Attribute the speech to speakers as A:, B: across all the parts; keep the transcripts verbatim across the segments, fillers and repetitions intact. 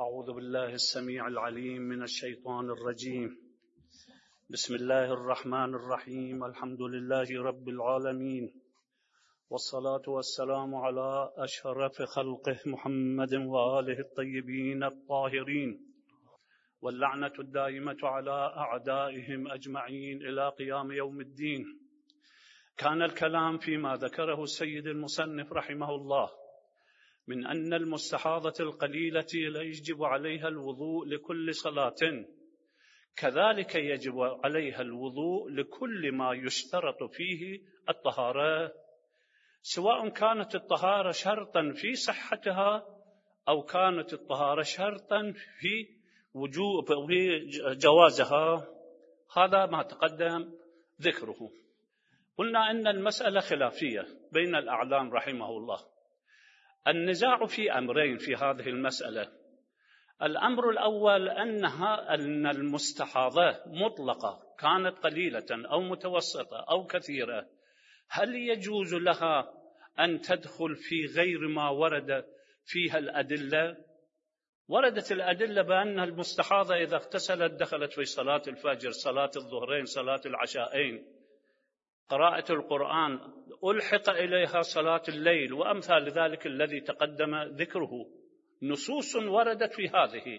A: أعوذ بالله السميع العليم من الشيطان الرجيم. بسم الله الرحمن الرحيم. الحمد لله رب العالمين، والصلاة والسلام على أشرف خلقه محمد وآله الطيبين الطاهرين، واللعنة الدائمة على أعدائهم أجمعين إلى قيام يوم الدين. كان الكلام فيما ذكره السيد المصنف رحمه الله من أن المستحاضة القليلة لا يجب عليها الوضوء لكل صلاة، كذلك يجب عليها الوضوء لكل ما يشترط فيه الطهارة، سواء كانت الطهارة شرطا في صحتها أو كانت الطهارة شرطا في وجوب في جوازها. هذا ما تقدم ذكره. قلنا أن المسألة خلافية بين الأعلام رحمه الله. النزاع في أمرين في هذه المسألة. الأمر الأول أنها أن المستحاضة مطلقة كانت قليلة أو متوسطة أو كثيرة، هل يجوز لها أن تدخل في غير ما ورد فيها الأدلة؟ وردت الأدلة بأن المستحاضة إذا اغتسلت دخلت في صلاة الفجر، صلاة الظهرين، صلاة العشاءين، قراءة القرآن، ألحق إليها صلاة الليل وأمثال ذلك الذي تقدم ذكره. نصوص وردت في هذه،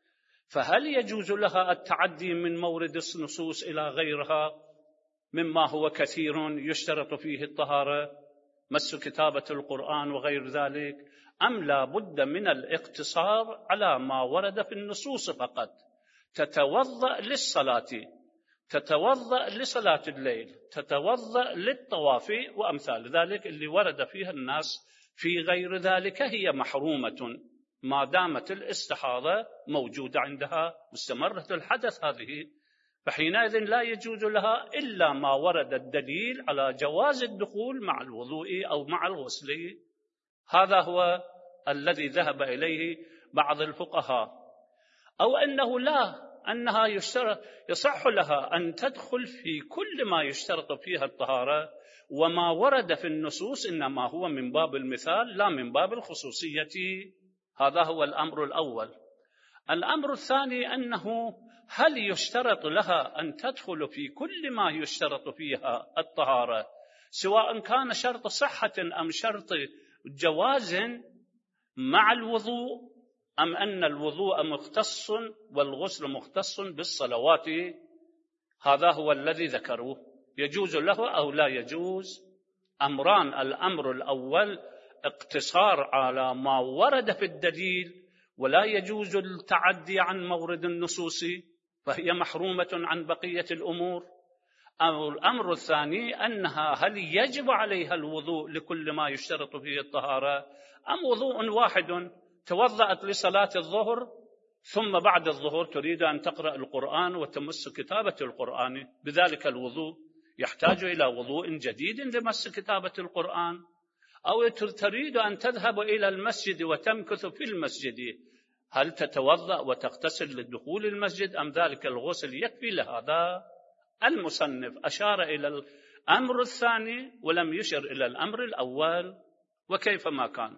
A: فهل يجوز لها التعدي من مورد النصوص إلى غيرها مما هو كثير يشترط فيه الطهارة، مس كتابة القرآن وغير ذلك، أم لا بد من الاقتصار على ما ورد في النصوص فقط؟ تتوضأ للصلاة، تتوضأ لصلاة الليل، تتوضأ للطواف وأمثال ذلك اللي ورد فيها الناس، في غير ذلك هي محرومة ما دامت الاستحاضة موجودة عندها مستمرة الحدث هذه، فحينئذ لا يجوز لها إلا ما ورد الدليل على جواز الدخول مع الوضوء أو مع الغسل. هذا هو الذي ذهب إليه بعض الفقهاء. أو أنه لا، أنها يشترط يصح لها أن تدخل في كل ما يشترط فيها الطهارة، وما ورد في النصوص إنما هو من باب المثال لا من باب الخصوصية. هذا هو الأمر الأول. الأمر الثاني أنه هل يشترط لها أن تدخل في كل ما يشترط فيها الطهارة، سواء كان شرط صحة أم شرط جواز مع الوضوء، أم أن الوضوء مختص والغسل مختص بالصلوات؟ هذا هو الذي ذكروه، يجوز له أو لا يجوز. أمران. الأمر الأول اقتصار على ما ورد في الدليل، ولا يجوز التعدي عن مورد النصوص، فهي محرومة عن بقية الأمور. أو الأمر الثاني أنها هل يجب عليها الوضوء لكل ما يشترط فيه الطهارة، أم وضوء واحد، توضأت لصلاة الظهر ثم بعد الظهر تريد أن تقرأ القرآن وتمس كتابة القرآن، بذلك الوضوء يحتاج إلى وضوء جديد لمس كتابة القرآن. أو تريد أن تذهب إلى المسجد وتمكث في المسجد، هل تتوضأ وتغتسل للدخول المسجد أم ذلك الغسل يكفي لهذا؟ المصنف أشار إلى الأمر الثاني ولم يشر إلى الأمر الأول، وكيف ما كان.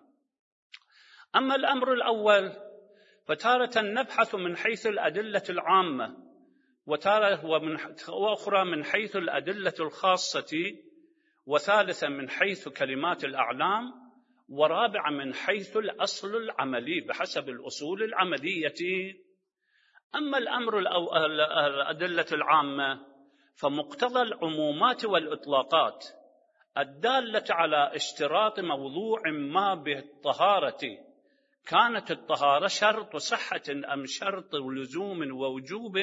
A: أما الأمر الأول فتارة نبحث من حيث الأدلة العامة، وتارة وأخرى من حيث الأدلة الخاصة، وثالثا من حيث كلمات الأعلام، ورابعا من حيث الأصل العملي بحسب الأصول العملية. أما الأمر الأدلة العامة فمقتضى العمومات والإطلاقات الدالة على اشتراط موضوع ما بالطهارة، كانت الطهارة شرط صحة أم شرط لزوم ووجوب،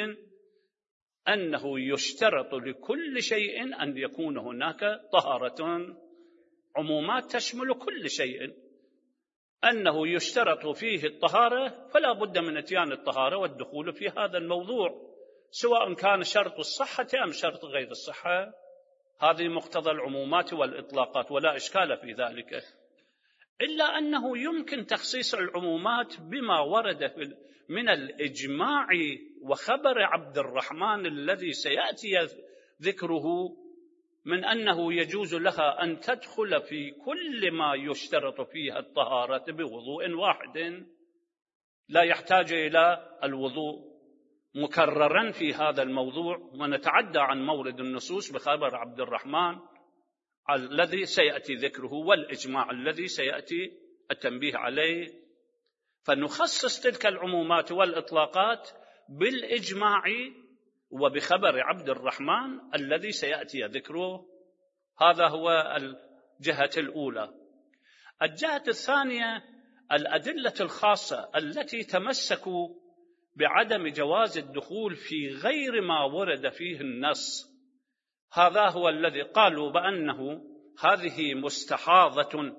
A: أنه يشترط لكل شيء أن يكون هناك طهارة. عمومات تشمل كل شيء، أنه يشترط فيه الطهارة، فلا بد من اتيان الطهارة والدخول في هذا الموضوع، سواء كان شرط الصحة أم شرط غير الصحة. هذه مقتضى العمومات والإطلاقات ولا إشكال في ذلك، إلا أنه يمكن تخصيص العمومات بما ورد من الإجماع وخبر عبد الرحمن الذي سيأتي ذكره، من أنه يجوز لها أن تدخل في كل ما يشترط فيها الطهارة بوضوء واحد. لا يحتاج إلى الوضوء مكررا في هذا الموضوع، ونتعدى عن مورد النصوص بخبر عبد الرحمن الذي سيأتي ذكره والإجماع الذي سيأتي التنبيه عليه، فنخصص تلك العمومات والإطلاقات بالإجماع وبخبر عبد الرحمن الذي سيأتي ذكره. هذا هو الجهة الأولى. الجهة الثانية الأدلة الخاصة التي تمسكوا بعدم جواز الدخول في غير ما ورد فيه النص. هذا هو الذي قالوا بأنه هذه مستحاضة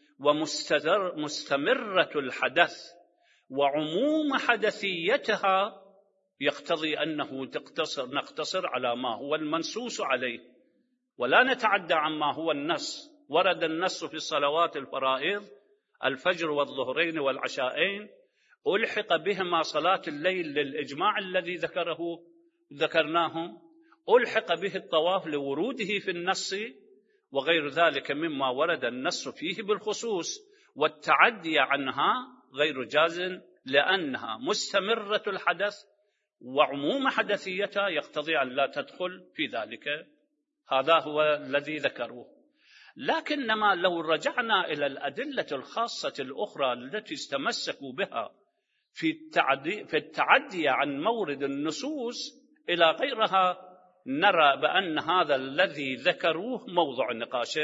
A: ومستمرة الحدث، وعموم حدثيتها يقتضي أنه تقتصر نقتصر على ما هو المنصوص عليه، ولا نتعدى عما هو النص. ورد النص في الصلوات الفرائض الفجر والظهرين والعشاءين، ألحق بهما صلاة الليل للإجماع الذي ذكره ذكرناه، ألحق به الطواف لوروده في النص، وغير ذلك مما ورد النص فيه بالخصوص، والتعدي عنها غير جاز لأنها مستمرة الحدث وعموم حدثيتها يقتضي أن لا تدخل في ذلك. هذا هو الذي ذكروه. لكنما لو رجعنا إلى الأدلة الخاصة الأخرى التي استمسكوا بها في التعدي, في التعدي عن مورد النصوص إلى غيرها، نرى بأن هذا الذي ذكروه موضع نقاش.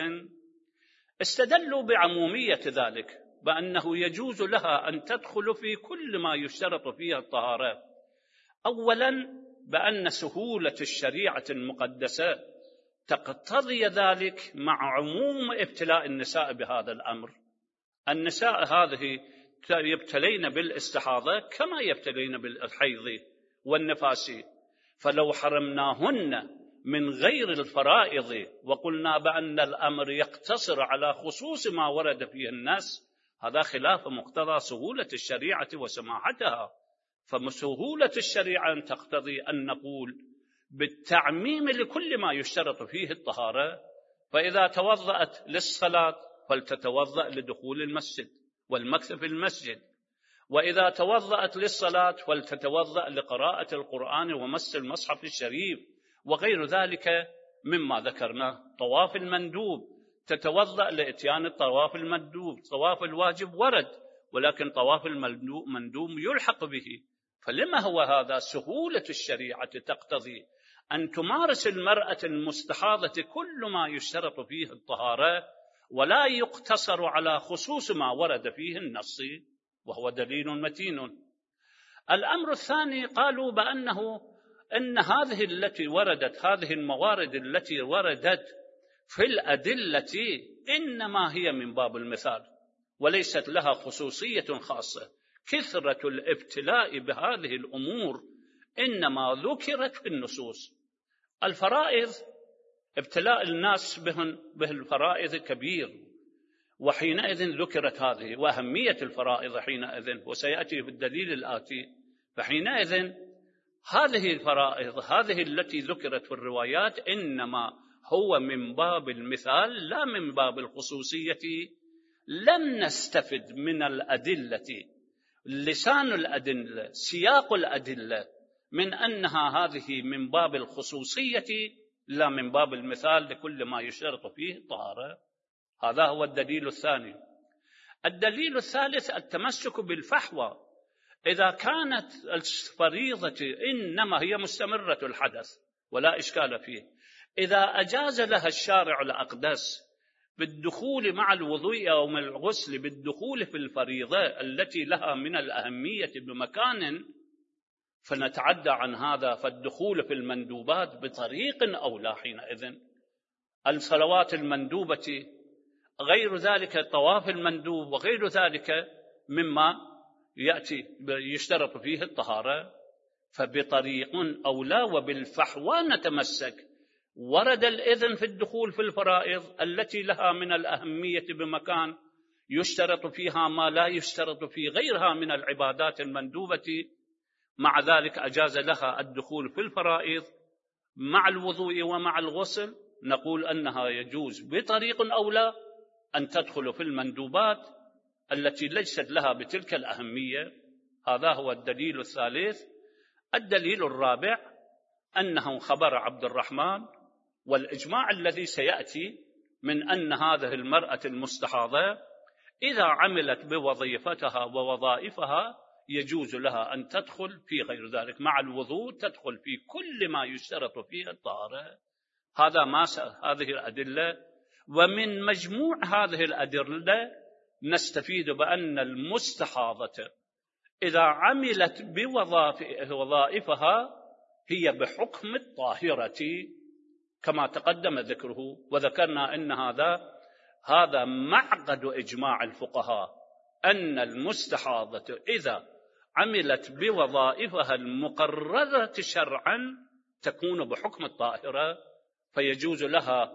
A: استدلوا بعمومية ذلك بأنه يجوز لها أن تدخل في كل ما يشترط فيها الطهارة. أولا بأن سهولة الشريعة المقدسة تقتضي ذلك مع عموم ابتلاء النساء بهذا الأمر. النساء هذه يبتلين بالاستحاضة كما يبتلين بالحيض والنفاس، فلو حرمناهن من غير الفرائض وقلنا بأن الأمر يقتصر على خصوص ما ورد فيه النص، هذا خلاف مقتضى سهولة الشريعة وسماحتها. فسهولة الشريعة تقتضي أن نقول بالتعميم لكل ما يشترط فيه الطهارة. فإذا توضأت للصلاة فلتتوضأ لدخول المسجد والمكث في المسجد، وإذا توضأت للصلاة فلتتوضأ لقراءة القرآن ومس المصحف الشريف وغير ذلك مما ذكرناه. طواف المندوب تتوضأ لإتيان الطواف المندوب. طواف الواجب ورد، ولكن طواف المندوب يلحق به. فلما هو هذا؟ سهولة الشريعة تقتضي أن تمارس المرأة المستحاضة كل ما يشترط فيه الطهارة، ولا يقتصر على خصوص ما ورد فيه النص، وهو دليل متين. الأمر الثاني قالوا بأنه أن هذه التي وردت هذه الموارد التي وردت في الأدلة إنما هي من باب المثال وليست لها خصوصية خاصة. كثرة الابتلاء بهذه الأمور إنما ذكرت في النصوص. الفرائض ابتلاء الناس بهن بالفرائض كبير، وحينئذ ذكرت هذه وأهمية الفرائض حينئذ، وسيأتي في الدليل الآتي. فحينئذ هذه الفرائض هذه التي ذكرت في الروايات إنما هو من باب المثال لا من باب الخصوصية. لم نستفد من الأدلة لسان الأدلة سياق الأدلة من أنها هذه من باب الخصوصية لا من باب المثال لكل ما يشترط فيه الطهارة. هذا هو الدليل الثاني. الدليل الثالث التمسك بالفحوى. إذا كانت الفريضة إنما هي مستمرة الحدث ولا إشكال فيه، إذا أجاز لها الشارع الأقدس بالدخول مع الوضوء أو من الغسل بالدخول في الفريضة التي لها من الأهمية بمكان، فنتعدى عن هذا. فالدخول في المندوبات بطريق أولى حينئذ. الصلوات المندوبة غير ذلك، الطواف المندوب وغير ذلك مما يأتي يشترط فيه الطهارة، فبطريق أولى وبالفحوى نتمسك. ورد الإذن في الدخول في الفرائض التي لها من الأهمية بمكان يشترط فيها ما لا يشترط في غيرها من العبادات المندوبة، مع ذلك أجاز لها الدخول في الفرائض مع الوضوء ومع الغسل. نقول أنها يجوز بطريق أولى أن تدخل في المندوبات التي ليست لها بتلك الأهمية. هذا هو الدليل الثالث. الدليل الرابع أنه خبر عبد الرحمن والإجماع الذي سيأتي من أن هذه المرأة المستحاضة إذا عملت بوظيفتها ووظائفها يجوز لها أن تدخل في غير ذلك، مع الوضوء تدخل في كل ما يشترط فيه الطهارة. هذا ما هذه الأدلة، ومن مجموع هذه الأدلة نستفيد بأن المستحاضة إذا عملت بوظائفها هي بحكم الطاهرة كما تقدم ذكره، وذكرنا أن هذا هذا معقد إجماع الفقهاء، أن المستحاضة إذا عملت بوظائفها المقررة شرعا تكون بحكم الطاهرة، فيجوز لها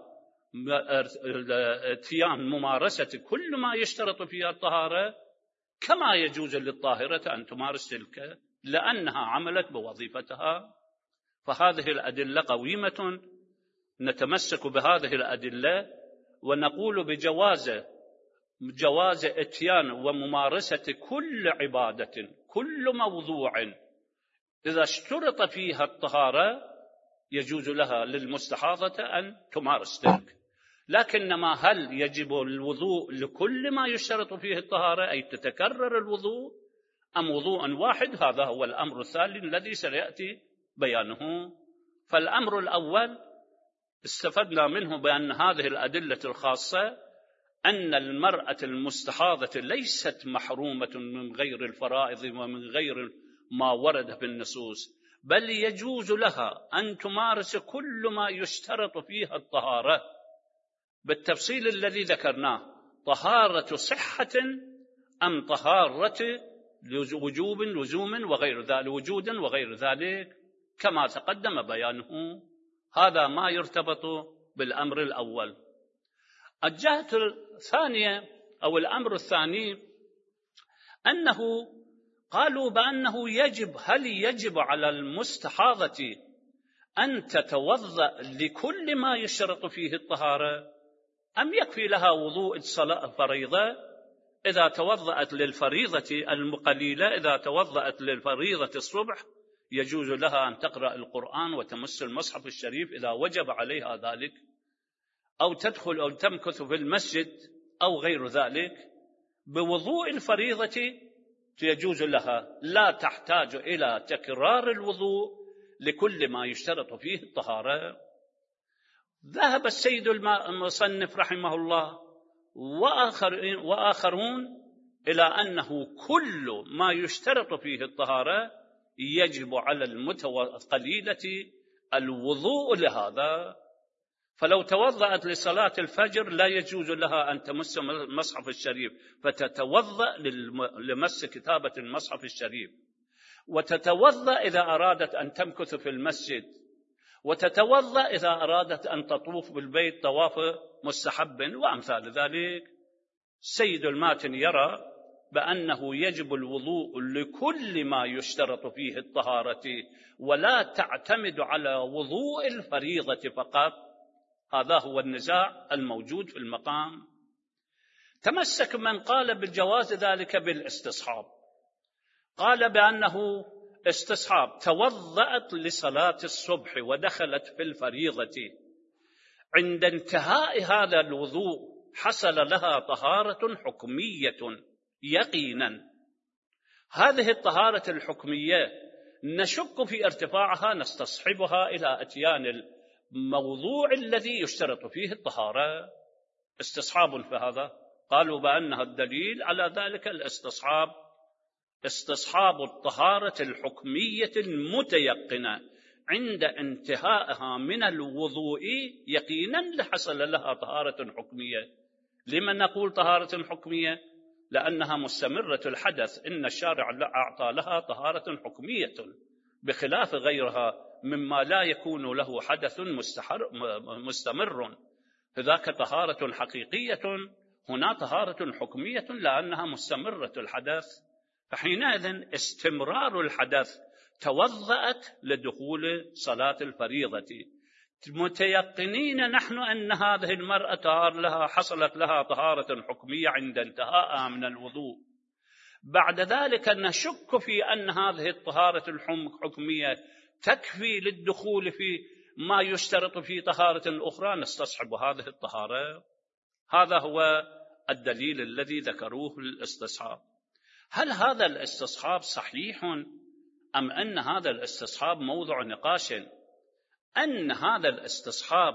A: اتيان ممارسة كل ما يشترط فيها الطهارة كما يجوز للطاهرة أن تمارس تلك، لأنها عملت بوظيفتها. فهذه الأدلة قويمة، نتمسك بهذه الأدلة ونقول بجواز جواز اتيان وممارسة كل عبادة، كل موضوع إذا اشترط فيها الطهارة يجوز لها للمستحاضة أن تمارس تلك. لكنما هل يجب الوضوء لكل ما يشترط فيه الطهارة، أي تتكرر الوضوء، أم وضوء واحد؟ هذا هو الأمر الثاني الذي سيأتي بيانه. فالأمر الأول استفدنا منه بأن هذه الأدلة الخاصة أن المرأة المستحاضة ليست محرومة من غير الفرائض ومن غير ما ورد في النصوص، بل يجوز لها أن تمارس كل ما يشترط فيها الطهارة بالتفصيل الذي ذكرناه، طهارة صحة أم طهارة وجوب لزوم وغير ذلك، وجود وغير ذلك كما تقدم بيانه. هذا ما يرتبط بالأمر الأول. الجهة الثانية أو الأمر الثاني أنه قالوا بأنه يجب هل يجب على المستحاضة أن تتوضأ لكل ما يشترط فيه الطهارة، أم يكفي لها وضوء الصلاة فريضة؟ إذا توضأت للفريضة القليلة، إذا توضأت للفريضة الصبح يجوز لها أن تقرأ القرآن وتمس المصحف الشريف إذا وجب عليها ذلك، أو تدخل أو تمكث في المسجد أو غير ذلك بوضوء الفريضة يجوز لها، لا تحتاج إلى تكرار الوضوء لكل ما يشترط فيه الطهارة. ذهب السيد المصنف رحمه الله وآخر وآخرون إلى أنه كل ما يشترط فيه الطهارة يجب على المتقليلة الوضوء لهذا. فلو توضأت لصلاة الفجر لا يجوز لها أن تمس المصحف الشريف، فتتوضأ لمس كتابة المصحف الشريف، وتتوضأ إذا أرادت أن تمكث في المسجد، وتتوضأ إذا أرادت أن تطوف بالبيت طواف مستحب وأمثال ذلك. السيد الماتن يرى بأنه يجب الوضوء لكل ما يشترط فيه الطهارة، ولا تعتمد على وضوء الفريضة فقط. هذا هو النزاع الموجود في المقام. تمسك من قال بالجواز ذلك بالاستصحاب، قال بأنه استصحاب توضأت لصلاة الصبح ودخلت في الفريضة، عند انتهاء هذا الوضوء حصل لها طهارة حكمية يقينا. هذه الطهارة الحكمية نشك في ارتفاعها، نستصحبها إلى أتيان الموضوع الذي يشترط فيه الطهارة. استصحاب في هذا قالوا بأنها الدليل على ذلك الاستصحاب، استصحاب الطهارة الحكمية المتيقنة عند انتهائها من الوضوء يقينا لحصل لها طهارة حكمية. لما نقول طهارة حكمية؟ لأنها مستمرة الحدث، إن الشارع أعطى لها طهارة حكمية بخلاف غيرها مما لا يكون له حدث مستمر، فذاك طهارة حقيقية، هنا طهارة حكمية لأنها مستمرة الحدث. فحينئذ استمرار الحدث توضأت لدخول صلاة الفريضة، متيقنين نحن أن هذه المرأة لها حصلت لها طهارة حكمية عند انتهائها من الوضوء، بعد ذلك نشك في أن هذه الطهارة الحكمية تكفي للدخول في ما يشترط في طهارة أخرى، نستصحب هذه الطهارة. هذا هو الدليل الذي ذكروه للاستصحاب. هل هذا الاستصحاب صحيح أم أن هذا الاستصحاب موضع نقاش؟ أن هذا الاستصحاب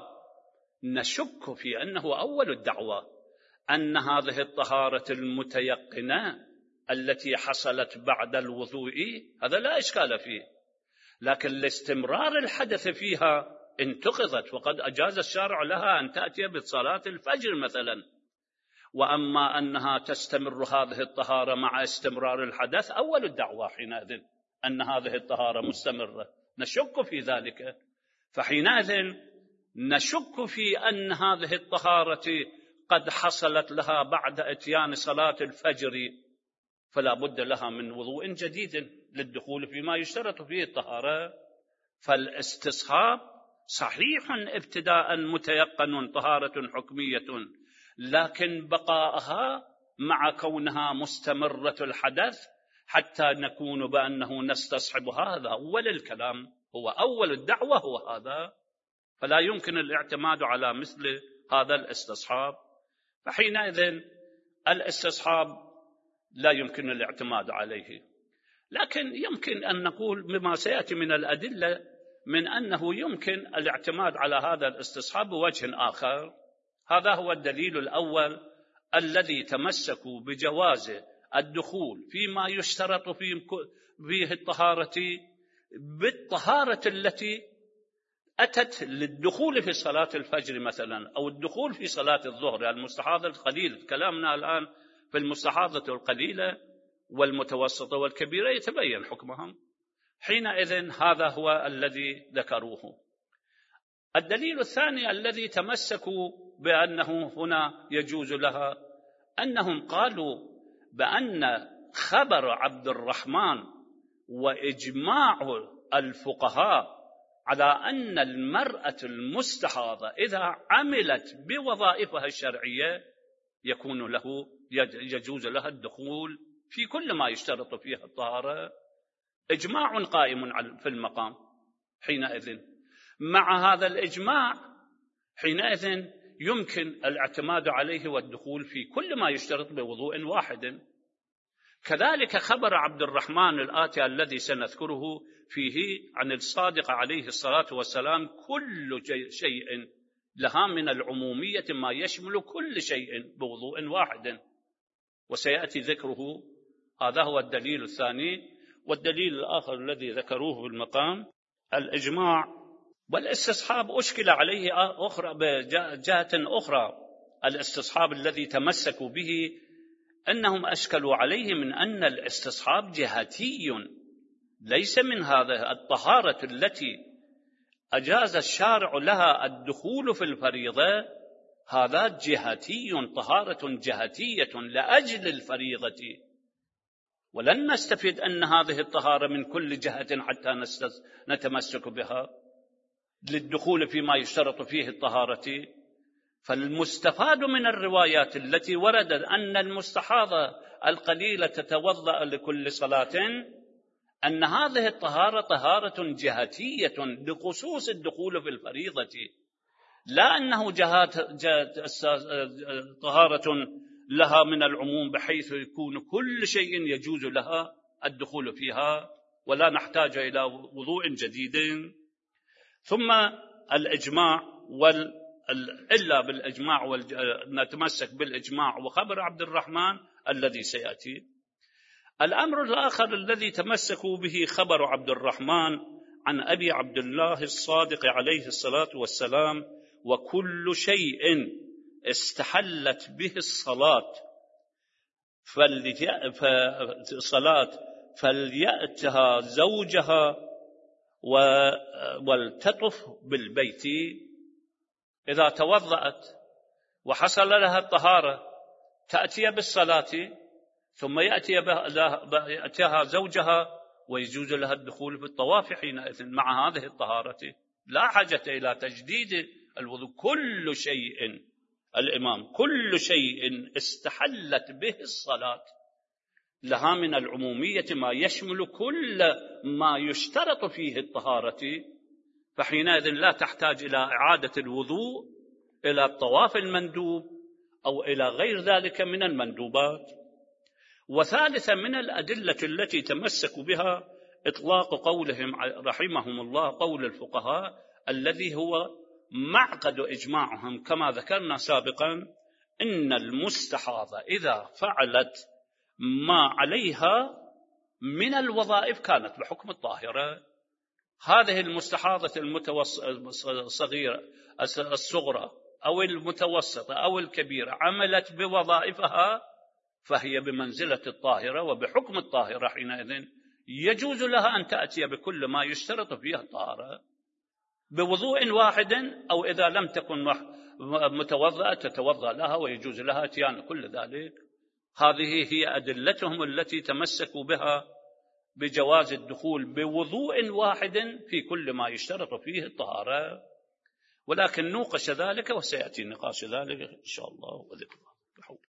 A: نشك في أنه أول الدعوة، أن هذه الطهارة المتيقنة التي حصلت بعد الوضوء هذا لا إشكال فيه، لكن لاستمرار الحدث فيها انتقضت، وقد أجاز الشارع لها أن تأتي بصلاة الفجر مثلا. وأما أنها تستمر هذه الطهارة مع استمرار الحدث، أول الدعوة حينئذ أن هذه الطهارة مستمرة، نشك في ذلك. فحينئذ نشك في أن هذه الطهارة قد حصلت لها بعد إتيان صلاة الفجر، فلا بد لها من وضوء جديد للدخول فيما يشترط فيه الطهارة. فالاستصحاب صحيح ابتداء متيقن طهارة حكمية، لكن بقاءها مع كونها مستمرة الحدث حتى نكون بأنه نستصحب، هذا أول الكلام، هو أول الدعوة هو هذا، فلا يمكن الاعتماد على مثل هذا الاستصحاب. فحينئذ الاستصحاب لا يمكن الاعتماد عليه. لكن يمكن أن نقول بما سيأتي من الأدلة من أنه يمكن الاعتماد على هذا الاستصحاب بوجه آخر. هذا هو الدليل الأول الذي تمسكوا بجواز الدخول فيما يشترط فيه الطهارة بالطهارة التي أتت للدخول في صلاة الفجر مثلا، أو الدخول في صلاة الظهر المستحاضة القليلة. كلامنا الآن في المستحاضة القليلة والمتوسطة والكبيرة يتبين حكمهم. حينئذ هذا هو الذي ذكروه. الدليل الثاني الذي تمسكوا بأنه هنا يجوز لها، أنهم قالوا بأن خبر عبد الرحمن وإجماع الفقهاء على أن المرأة المستحاضة إذا عملت بوظائفها الشرعية يكون له يجوز لها الدخول في كل ما يشترط فيها الطهارة، إجماع قائم في المقام. حينئذ مع هذا الإجماع حينئذ يمكن الاعتماد عليه والدخول في كل ما يشترط بوضوء واحد. كذلك خبر عبد الرحمن الآتي الذي سنذكره فيه عن الصادق عليه الصلاة والسلام كل شيء لها من العمومية ما يشمل كل شيء بوضوء واحد، وسيأتي ذكره. هذا هو الدليل الثاني. والدليل الآخر الذي ذكروه في المقام الإجماع والاستصحاب أشكل عليه أخرى بجهة أخرى. الاستصحاب الذي تمسكوا به أنهم أشكلوا عليه من أن الاستصحاب جهتي، ليس من هذا الطهارة التي أجاز الشارع لها الدخول في الفريضة، هذا جهتي، طهارة جهتية لأجل الفريضة، ولن نستفيد أن هذه الطهارة من كل جهة حتى نتمسك بها للدخول فيما يشترط فيه الطهارة. فالمستفاد من الروايات التي وردت أن المستحاضة القليلة تتوضأ لكل صلاة أن هذه الطهارة طهارة جهتية لخصوص الدخول في الفريضة، لا أنه جهات جهات طهارة لها من العموم بحيث يكون كل شيء يجوز لها الدخول فيها ولا نحتاج إلى وضوء جديد. ثم الإجماع وال إلا بالإجماع والج... نتمسك بالإجماع وخبر عبد الرحمن الذي سيأتي. الأمر الآخر الذي تمسكوا به خبر عبد الرحمن عن أبي عبد الله الصادق عليه الصلاة والسلام وكل شيء استحلت به الصلاة فلي... فصلاة فليأتها زوجها و... ولتطف بالبيت. إذا توضأت وحصل لها الطهارة تأتي بالصلاة ثم يأتي يأتيها زوجها ويجوز لها الدخول في الطواف حينئذ مع هذه الطهارة، لا حاجة إلى تجديد الوضوء. كل شيء الإمام كل شيء استحلت به الصلاة لها من العمومية ما يشمل كل ما يشترط فيه الطهارة، فحينئذ لا تحتاج إلى إعادة الوضوء، إلى الطواف المندوب أو إلى غير ذلك من المندوبات. وثالثا من الأدلة التي تمسكوا بها إطلاق قولهم رحمهم الله قول الفقهاء الذي هو معقد إجماعهم كما ذكرنا سابقا، إن المستحاضة إذا فعلت ما عليها من الوظائف كانت بحكم الطاهرة. هذه المستحاضة الصغيرة الصغرى أو المتوسطة أو الكبيرة عملت بوظائفها فهي بمنزلة الطاهرة، وبحكم الطاهرة حينئذ يجوز لها أن تأتي بكل ما يشترط فيها الطهارة بوضوء واحد، أو إذا لم تكن متوضأة تتوضأ لها ويجوز لها اتيان كل ذلك. هذه هي أدلتهم التي تمسكوا بها بجواز الدخول بوضوء واحد في كل ما يشترط فيه الطهارة، ولكن نوقش ذلك وسيأتي نقاش ذلك إن شاء الله وذكره.